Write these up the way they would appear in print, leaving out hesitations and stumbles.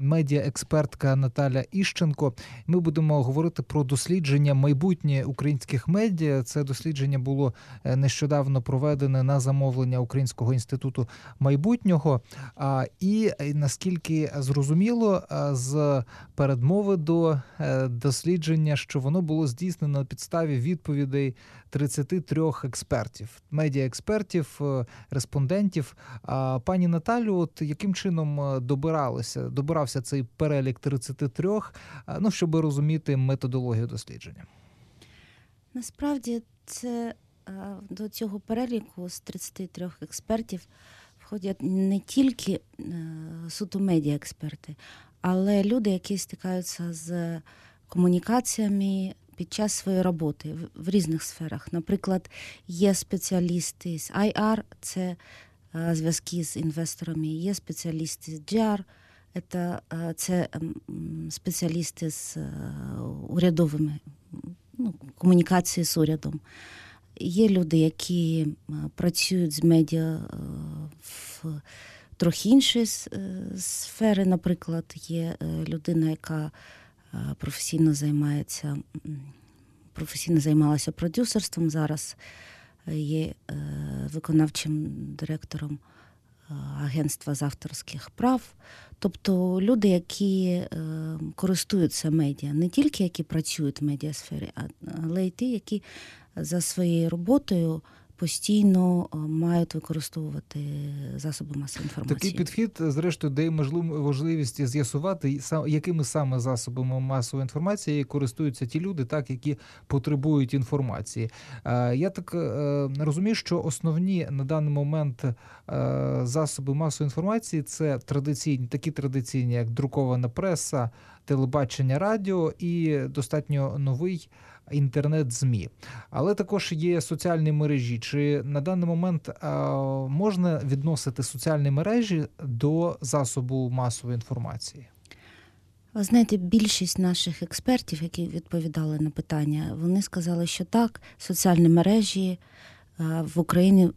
медіаекспертка Наталя Іщенко. Ми будемо говорити про дослідження майбутнє українських медіа. Це дослідження було нещодавно проведене на замовлення Українського інституту майбутнього. І наскільки зрозуміло з передмови до дослідження, що воно було здійснено на підставі відповідей 33 експертів, медіаекспертів, респондентів. Пані Наталю, от яким чином добирався цей перелік 33, щоб розуміти методологію дослідження? Насправді, це до цього переліку з 33 експертів входять не тільки суто медіаексперти, але люди, які стикаються з комунікаціями під час своєї роботи в різних сферах. Наприклад, є спеціалісти з IR, це зв'язки з інвесторами, є спеціалісти з GR, це спеціалісти з урядовими, комунікації з урядом. Є люди, які працюють з медіа в трохи інші сфери. Наприклад, є людина, яка професійно займалася продюсерством, зараз є виконавчим директором агентства з авторських прав. Тобто люди, які користуються медіа, не тільки які працюють в медіасфері, але й ті, які за своєю роботою постійно мають використовувати засоби масової інформації. Такий підхід, зрештою, дає можливість з'ясувати, якими саме засобами масової інформації користуються ті люди, які потребують інформації. Я так розумію, що основні на даний момент засоби масової інформації – це такі традиційні, як друкована преса, телебачення, радіо і достатньо новий інтернет-ЗМІ. Але також є соціальні мережі. Чи на даний момент можна відносити соціальні мережі до засобу масової інформації? Ви знаєте, більшість наших експертів, які відповідали на питання, вони сказали, що так, соціальні мережі в Україні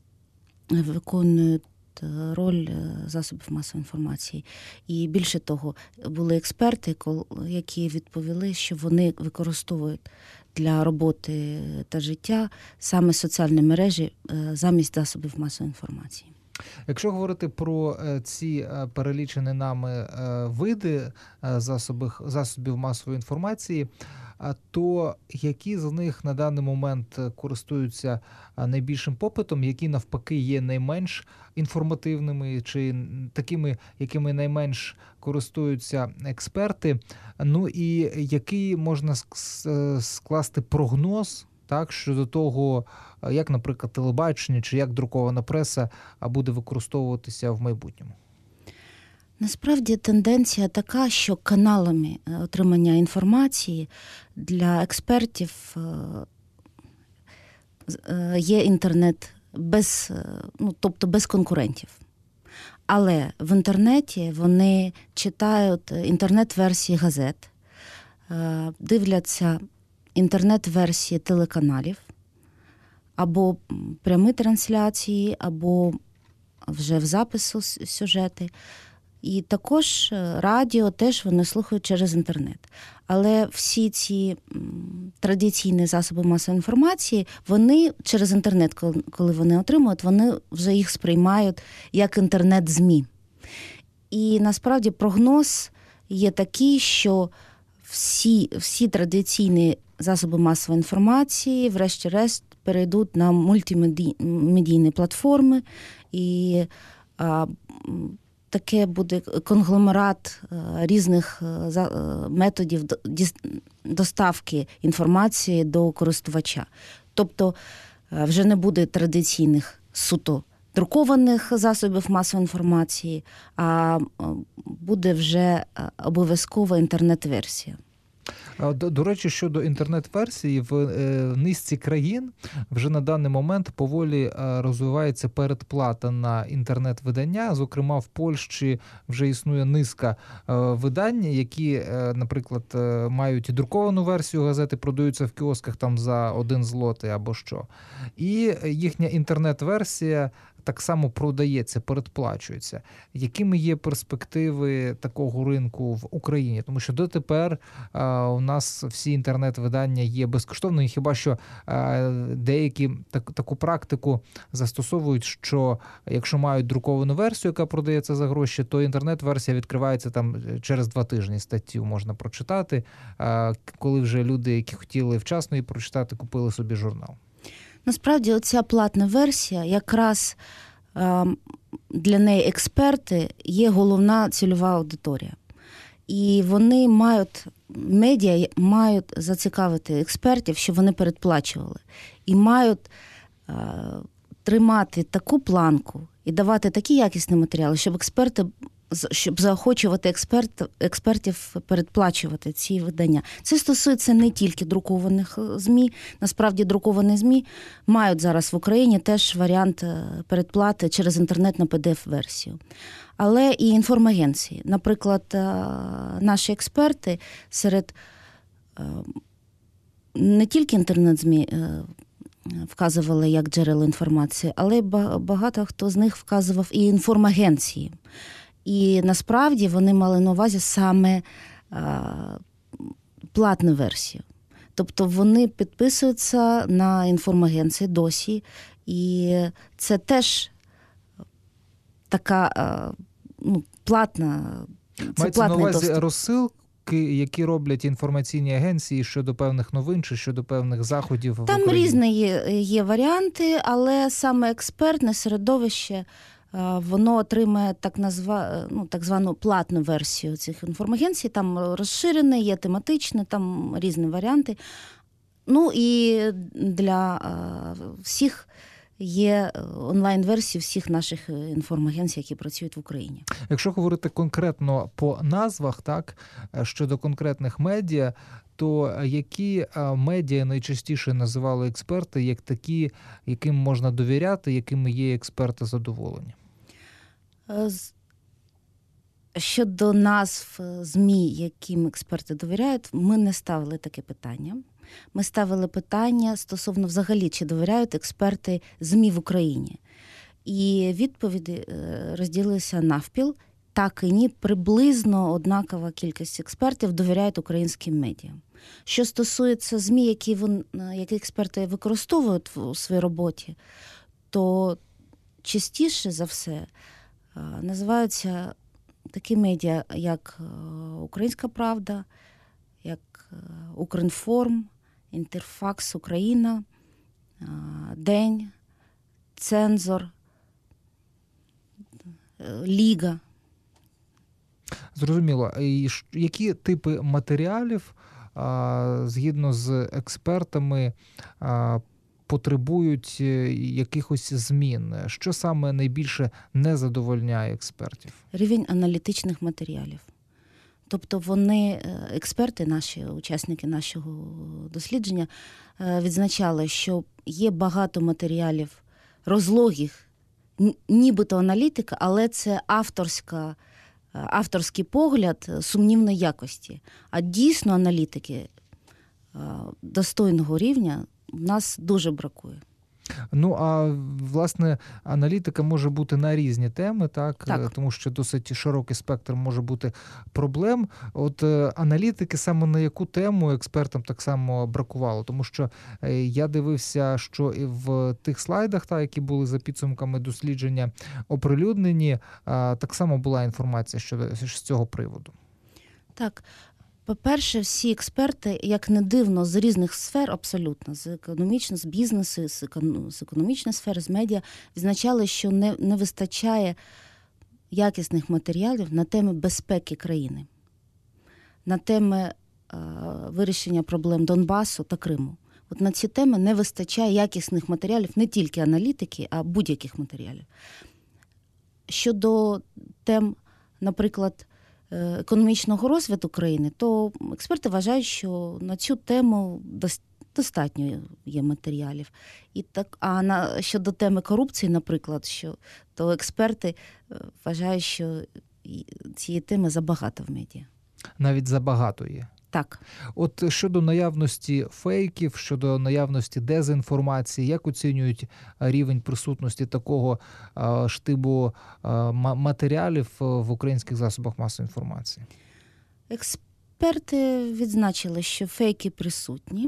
виконують роль засобів масової інформації. І більше того, були експерти, які відповіли, що вони використовують для роботи та життя саме соціальні мережі замість засобів масової інформації. Якщо говорити про ці перелічені нами види засобів масової інформації, то які з них на даний момент користуються найбільшим попитом, які навпаки є найменш інформативними, чи такими, якими найменш користуються експерти, і який можна скласти прогноз, щодо того, як, наприклад, телебачення чи як друкована преса буде використовуватися в майбутньому? Насправді тенденція така, що каналами отримання інформації для експертів є інтернет без конкурентів. Але в інтернеті вони читають інтернет-версії газет, дивляться інтернет-версії телеканалів, або прямі трансляції, або вже в запису сюжети. І також радіо теж вони слухають через інтернет. Але всі ці традиційні засоби масової інформації, вони через інтернет, коли вони отримують, вони вже їх сприймають як інтернет-ЗМІ. І насправді прогноз є такий, що всі традиційні засоби масової інформації врешті-решт перейдуть на мультимедійні платформи, і таке буде конгломерат різних методів доставки інформації до користувача. Тобто вже не буде традиційних суто друкованих засобів масової інформації, а буде вже обов'язкова інтернет-версія. До речі, щодо інтернет-версії, в низці країн вже на даний момент поволі розвивається передплата на інтернет-видання. Зокрема, в Польщі вже існує низка видань, які, наприклад, мають і друковану версію газети, продаються в кіосках там за 1 злотий або що. І їхня інтернет-версія так само продається, передплачується. Якими є перспективи такого ринку в Україні? Тому що дотепер у нас всі інтернет-видання є безкоштовними, хіба що деякі таку практику застосовують, що якщо мають друковану версію, яка продається за гроші, то інтернет-версія відкривається там через 2 тижні, статтю можна прочитати, коли вже люди, які хотіли вчасно її прочитати, купили собі журнал. Насправді, оця платна версія, якраз для неї експерти є головна цільова аудиторія. І вони медіа мають зацікавити експертів, щоб вони передплачували. І мають тримати таку планку і давати такі якісні матеріали, щоб заохочувати експертів передплачувати ці видання. Це стосується не тільки друкованих ЗМІ. Насправді, друковані ЗМІ мають зараз в Україні теж варіант передплати через інтернет на PDF-версію. Але і інформагенції. Наприклад, наші експерти серед не тільки інтернет-ЗМІ вказували як джерело інформації, але багато хто з них вказував і інформагенції. І насправді вони мали на увазі саме платну версію. Тобто вони підписуються на інформагенції досі, і це теж така платна. Мається на увазі розсилки, які роблять інформаційні агенції щодо певних новин чи щодо певних заходів в Україні? Там різні є варіанти, але саме експертне середовище воно отримає так звану платну версію цих інформагенцій. Там розширене, є тематичне, там різні варіанти. Ну і для всіх є онлайн-версії всіх наших інформагенцій, які працюють в Україні. Якщо говорити конкретно по назвах, так, щодо конкретних медіа, то які медіа найчастіше називали експерти як такі, яким можна довіряти, якими є експерти задоволені? Щодо назв ЗМІ, яким експерти довіряють, ми не ставили таке питання. Ми ставили питання стосовно взагалі, чи довіряють експерти ЗМІ в Україні. І відповіді розділилися навпіл. Так і ні, приблизно однакова кількість експертів довіряють українським медіа. Що стосується ЗМІ, які експерти використовують у своїй роботі, то частіше за все називаються такі медіа, як «Українська правда», як «Укрінформ», «Інтерфакс Україна», «День», «Цензор», «Ліга». Зрозуміло. І які типи матеріалів, згідно з експертами, потребують якихось змін? Що саме найбільше не задовольняє експертів? Рівень аналітичних матеріалів. Тобто експерти, наші учасники нашого дослідження, відзначали, що є багато матеріалів розлогих, нібито аналітика, але це авторський погляд сумнівної якості. А дійсно аналітики достойного рівня в нас дуже бракує. Ну, а, власне, аналітика може бути на різні теми, так? Тому що досить широкий спектр може бути проблем. От аналітики саме на яку тему експертам так само бракувало? Тому що я дивився, що і в тих слайдах, які були за підсумками дослідження оприлюднені, так само була інформація з цього приводу. Так. По-перше, всі експерти, як не дивно, з різних сфер абсолютно, з економічної, з бізнесу, з економічної сфери, з медіа, відзначали, що не вистачає якісних матеріалів на теми безпеки країни, на теми вирішення проблем Донбасу та Криму. От на ці теми не вистачає якісних матеріалів, не тільки аналітики, а будь-яких матеріалів. Щодо тем, наприклад, економічного розвитку країни, то експерти вважають, що на цю тему достатньо є матеріалів. Щодо теми корупції, наприклад, то експерти вважають, що цієї теми забагато в медіа. Навіть забагато є? Так. От щодо наявності фейків, щодо наявності дезінформації, як оцінюють рівень присутності такого штибу матеріалів в українських засобах масової інформації? Експерти відзначили, що фейки присутні,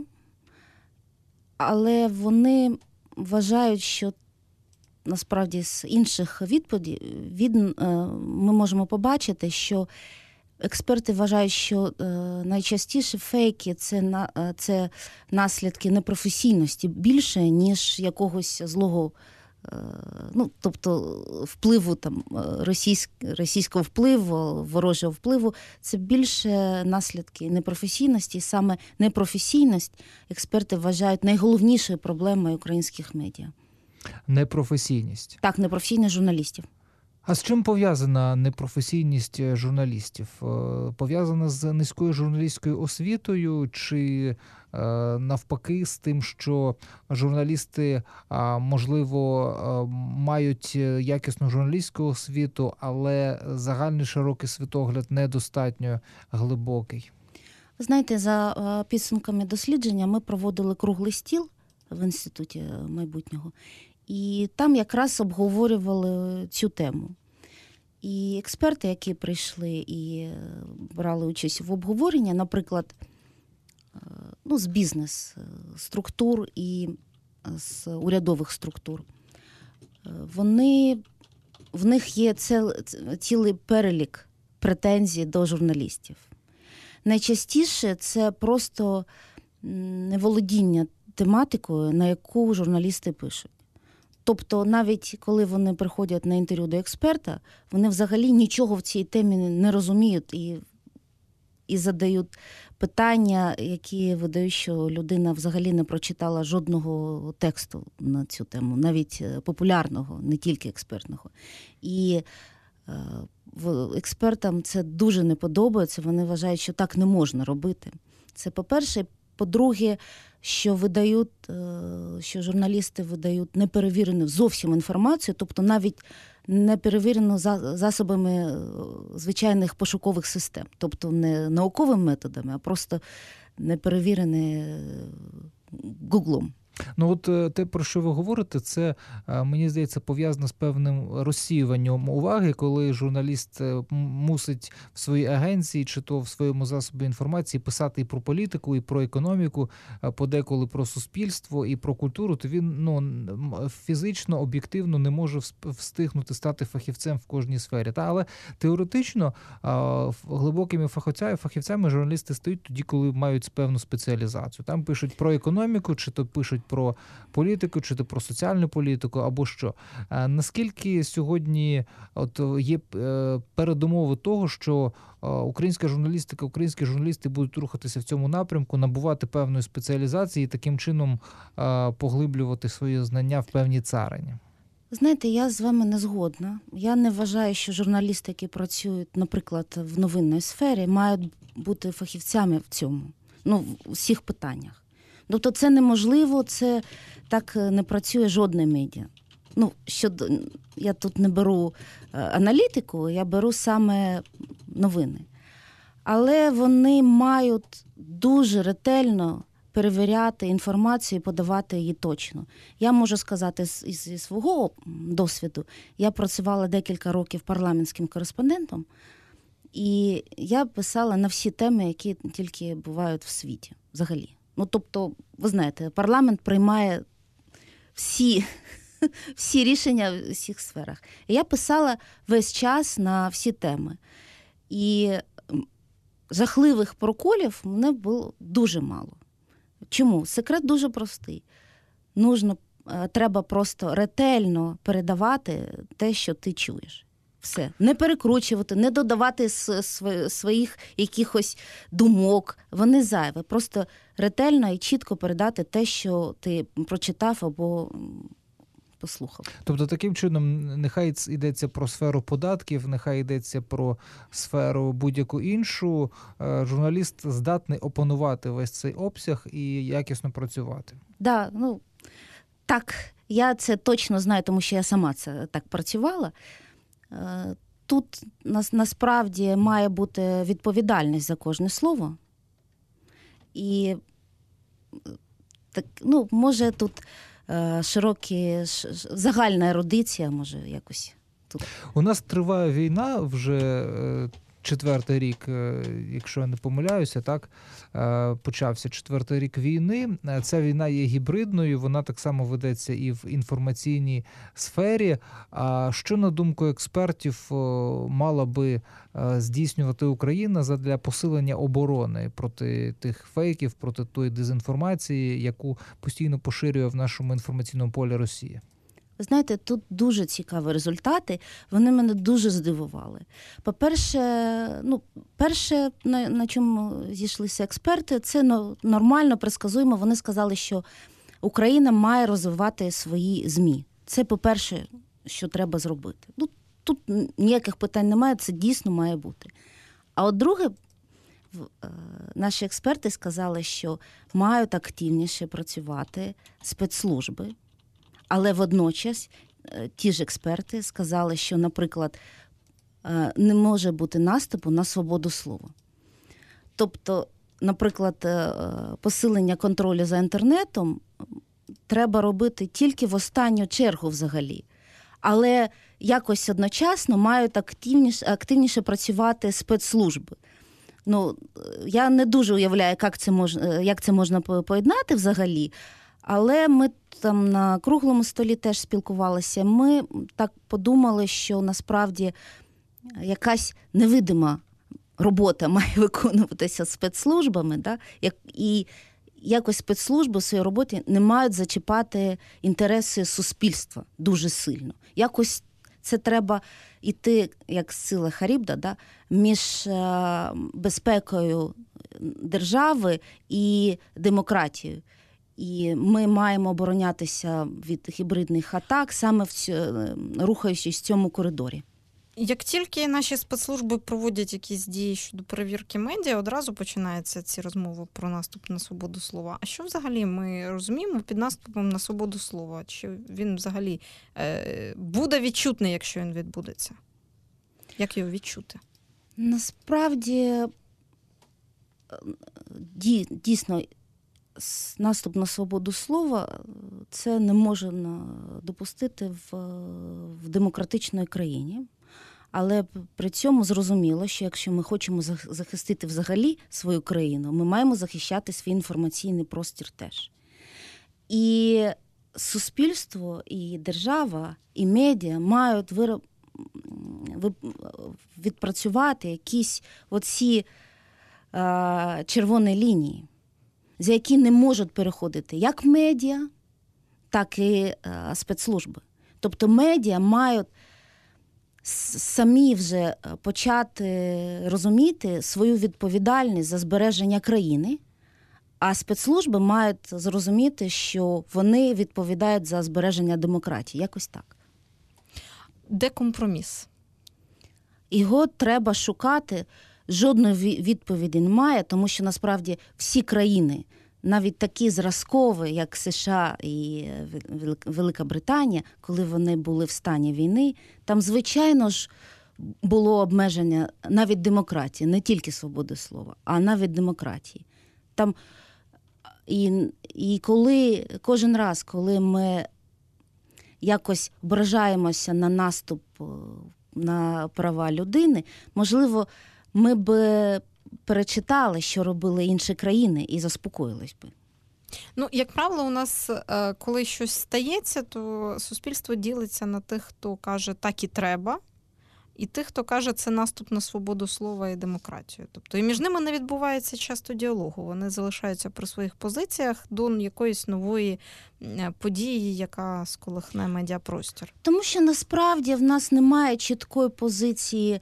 але вони вважають, що насправді з інших відповідей ми можемо побачити, що експерти вважають, що найчастіше фейки – це наслідки непрофесійності більше, ніж якогось злого, тобто впливу там, російського впливу, ворожого впливу. Це більше наслідки непрофесійності. І саме непрофесійність експерти вважають найголовнішою проблемою українських медіа. Непрофесійність? Так, непрофесійність журналістів. А з чим пов'язана непрофесійність журналістів? Пов'язана з низькою журналістською освітою чи навпаки з тим, що журналісти, можливо, мають якісну журналістську освіту, але загальний широкий світогляд недостатньо глибокий? Ви знаєте, за підсумками дослідження ми проводили круглий стіл в Інституті майбутнього. І там якраз обговорювали цю тему. І експерти, які прийшли і брали участь в обговоренні, наприклад, з бізнес-структур і з урядових структур, в них є цілий перелік претензій до журналістів. Найчастіше це просто неволодіння тематикою, на яку журналісти пишуть. Тобто навіть коли вони приходять на інтерв'ю до експерта, вони взагалі нічого в цій темі не розуміють і задають питання, які видають, що людина взагалі не прочитала жодного тексту на цю тему, навіть популярного, не тільки експертного. І експертам це дуже не подобається, вони вважають, що так не можна робити. Це по-перше. По-друге, що журналісти видають неперевірену зовсім інформацію, тобто навіть неперевірену засобами звичайних пошукових систем. Тобто не науковими методами, а просто неперевірене Гуглом. От те, про що ви говорите, це, мені здається, пов'язано з певним розсіюванням уваги, коли журналіст мусить в своїй агенції чи то в своєму засобі інформації писати і про політику, і про економіку, подеколи про суспільство і про культуру, то він фізично, об'єктивно не може встигнути стати фахівцем в кожній сфері. Але теоретично глибокими фахівцями журналісти стають тоді, коли мають певну спеціалізацію. Там пишуть про економіку, чи то пишуть про політику, чи то про соціальну політику, або що. Наскільки сьогодні є передумови того, що українська журналістика, українські журналісти будуть рухатися в цьому напрямку, набувати певної спеціалізації і таким чином поглиблювати свої знання в певній царині? Знаєте, я з вами не згодна. Я не вважаю, що журналісти, які працюють, наприклад, в новинній сфері, мають бути фахівцями в цьому, в усіх питаннях. Тобто це неможливо, це так не працює жодне медіа. Я тут не беру аналітику, я беру саме новини. Але вони мають дуже ретельно перевіряти інформацію і подавати її точно. Я можу сказати зі свого досвіду, я працювала декілька років парламентським кореспондентом, і я писала на всі теми, які тільки бувають в світі взагалі. Тобто, ви знаєте, парламент приймає всі рішення в всіх сферах. І я писала весь час на всі теми. І жахливих проколів в мене було дуже мало. Чому? Секрет дуже простий. Треба просто ретельно передавати те, що ти чуєш. Все. Не перекручувати, не додавати своїх якихось думок. Вони зайві. Просто ретельно і чітко передати те, що ти прочитав або послухав. Тобто таким чином, нехай йдеться про сферу податків, нехай йдеться про сферу будь-яку іншу, журналіст здатний опанувати весь цей обсяг і якісно працювати. Так, я це точно знаю, тому що я сама це так працювала. Тут насправді має бути відповідальність за кожне слово, І так, ну, може тут загальна ерудиція, може якось тут. У нас триває війна вже 4-й рік, якщо я не помиляюся, так, почався 4-й рік війни. Ця війна є гібридною, вона так само ведеться і в інформаційній сфері. А що, на думку експертів, мала би здійснювати Україна задля посилення оборони проти тих фейків, проти тої дезінформації, яку постійно поширює в нашому інформаційному полі Росія? Ви знаєте, тут дуже цікаві результати, вони мене дуже здивували. По-перше, перше, на чому зійшлися експерти, це нормально, предсказуємо. Вони сказали, що Україна має розвивати свої ЗМІ. Це, по-перше, що треба зробити. Ну, тут ніяких питань немає, це дійсно має бути. А от друге, наші експерти сказали, що мають активніше працювати спецслужби. Але водночас ті ж експерти сказали, що, наприклад, не може бути наступу на свободу слова. Тобто, наприклад, посилення контролю за інтернетом треба робити тільки в останню чергу взагалі. Але якось одночасно мають активніше працювати спецслужби. Ну, я не дуже уявляю, як це можна поєднати взагалі. Але ми там на круглому столі теж спілкувалися. Ми так подумали, що насправді якась невидима робота має виконуватися спецслужбами, да? І якось спецслужби в своїй роботі не мають зачіпати інтереси суспільства дуже сильно. Якось це треба йти, як сила Харібда, да? Між безпекою держави і демократією. І ми маємо оборонятися від гібридних атак, саме рухаючись в цьому коридорі. Як тільки наші спецслужби проводять якісь дії щодо перевірки медіа, одразу починаються ці розмови про наступ на свободу слова. А що взагалі ми розуміємо під наступом на свободу слова? Чи він взагалі буде відчутний, якщо він відбудеться? Як його відчути? Насправді, дійсно, наступ на свободу слова – це не можна допустити в демократичній країні. Але при цьому зрозуміло, що якщо ми хочемо захистити взагалі свою країну, ми маємо захищати свій інформаційний простір теж. І суспільство, і держава, і медіа мають відпрацювати якісь оці червоні лінії, за які не можуть переходити як медіа, так і спецслужби. Тобто медіа мають самі вже почати розуміти свою відповідальність за збереження країни, а спецслужби мають зрозуміти, що вони відповідають за збереження демократії. Якось так. Де компроміс? Його треба шукати. Жодної відповіді немає, тому що насправді всі країни, навіть такі зразкові, як США і Велика Британія, коли вони були в стані війни, там, звичайно ж, було обмеження навіть демократії, не тільки свободи слова, а навіть демократії. Там, і коли, кожен раз, коли ми якось ображаємося на наступ на права людини, можливо, ми б перечитали, що робили інші країни, і заспокоїлись би. Ну, як правило, у нас, коли щось стається, то суспільство ділиться на тих, хто каже «так і треба», і тих, хто каже «це наступ на свободу слова і демократію». Тобто і між ними не відбувається часто діалогу. Вони залишаються при своїх позиціях до якоїсь нової події, яка сколихне медіапростір. Тому що насправді в нас немає чіткої позиції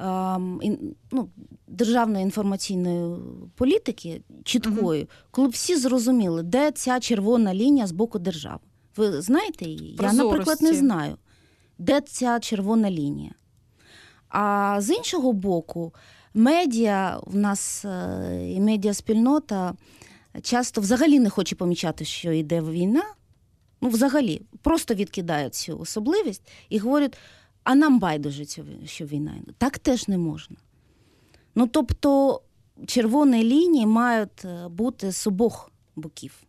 державної інформаційної політики, чіткої, коли б всі зрозуміли, де ця червона лінія з боку держави. Ви знаєте її? Прозорості. Я, наприклад, не знаю, де ця червона лінія. А з іншого боку, медіа, в нас і медіаспільнота часто взагалі не хоче помічати, що йде війна. Ну, взагалі, просто відкидають цю особливість і говорять, а нам байдуже, що війна йде. Так теж не можна. Ну, тобто, червоні лінії мають бути з обох боків.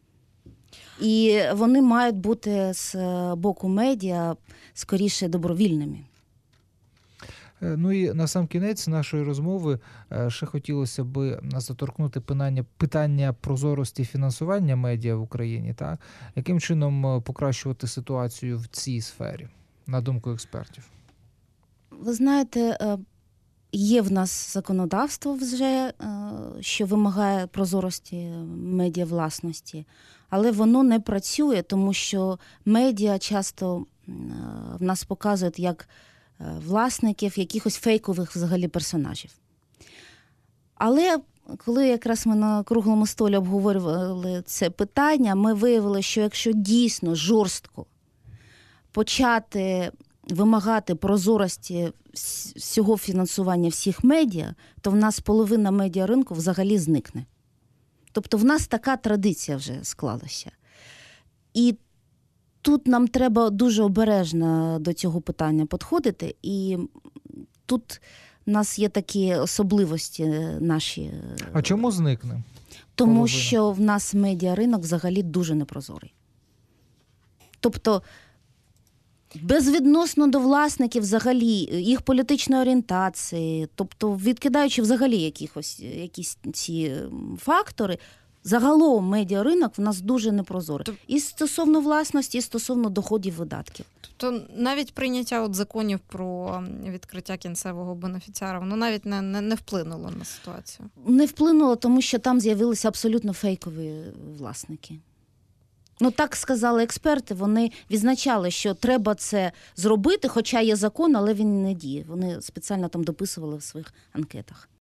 І вони мають бути з боку медіа скоріше добровільними. Ну і на сам кінець нашої розмови ще хотілося б заторкнути питання прозорості фінансування медіа в Україні. Так? Яким чином покращувати ситуацію в цій сфері, на думку експертів? Ви знаєте, є в нас законодавство вже, що вимагає прозорості медіавласності, але воно не працює, тому що медіа часто в нас показують як власників якихось фейкових взагалі персонажів. Але коли якраз ми на круглому столі обговорювали це питання, ми виявили, що якщо дійсно жорстко почати вимагати прозорості всього фінансування всіх медіа, то в нас половина медіаринку взагалі зникне. Тобто в нас така традиція вже склалася. І тут нам треба дуже обережно до цього питання підходити, і тут у нас є такі особливості наші. А чому зникне? Тому половина? що в нас медіаринок взагалі дуже непрозорий. Тобто безвідносно до власників взагалі, їх політичної орієнтації, тобто відкидаючи взагалі якісь ці фактори, загалом медіаринок в нас дуже непрозорий. І стосовно власності, і стосовно доходів видатків. Тобто навіть прийняття законів про відкриття кінцевого бенефіціара, воно навіть не вплинуло на ситуацію? Не вплинуло, тому що там з'явилися абсолютно фейкові власники. Ну, так сказали експерти, вони відзначали, що треба це зробити, хоча є закон, але він не діє. Вони спеціально там дописували в своїх анкетах.